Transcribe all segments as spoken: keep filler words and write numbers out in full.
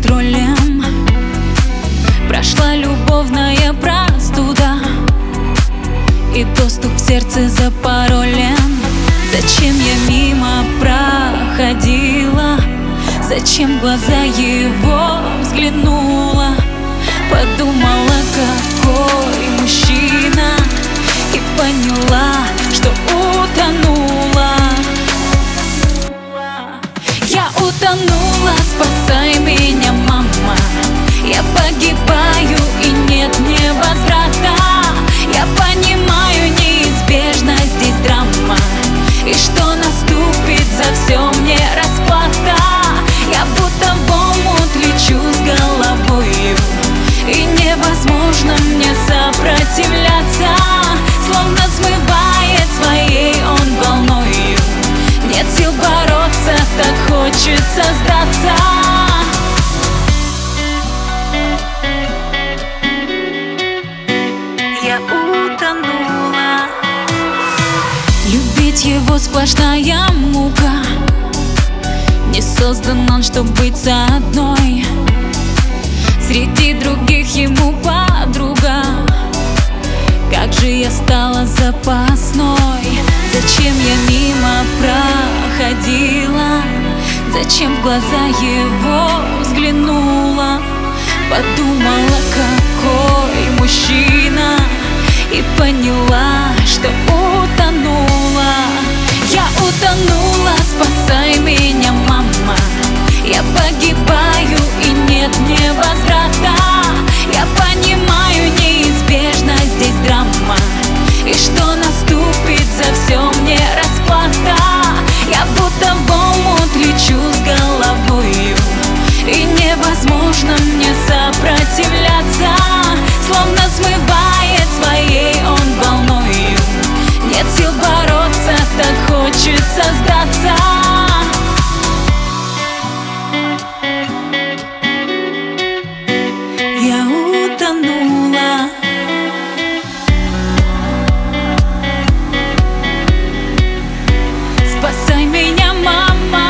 контролем. Прошла любовная простуда и доступ в сердце за паролем. Зачем я мимо проходила? Зачем в глаза его взглянула? Подумала, какой мужчина, и поняла, что утонула. Я утонула, спасай меня, мама. Я погибаю, и нет мне возврата. Я понимаю, неизбежна здесь драма, и что наступит, за все мне расплата. Я будто в омут лечу с головою, и невозможно мне сопротивляться. Словно смывает своей он волною. Нет сил бороться, так хочется сдаться. Я утонула. Любить его сплошная мука. Не создан он, чтоб быть со одной. Среди других ему подруга. Как же я стала запасной? Зачем я мимо проходила? Зачем в глаза его взглянула? Подумала, какой мужчина, и поняла, что утонула. Я утонула, спасай меня, мама. Я погибаю, и нет мне возврата. Я понимаю, неизбежна здесь драма, и что наступит, за все мне расплата. Я будто в омут лечу с головою, и невозможно мне сопротивляться. Словно смывает своей он волною. Нет сил бороться, так хочется сдаться. Я утонула. Спасай меня, мама.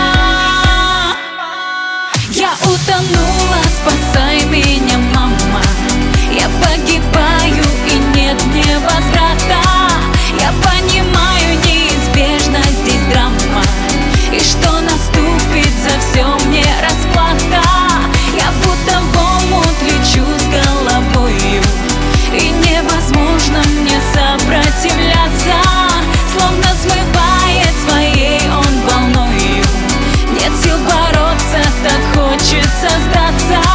Я утонула, спасай меня, мама. Я погибаю, и нет мне возврата. Я понимаю, неизбежна здесь драма, и что наступит, за все мне расплата. Я будто в омут лечу с головою, и невозможно мне сопротивляться. Словно смывает своей он волною. Нет сил бороться, так хочется сдаться.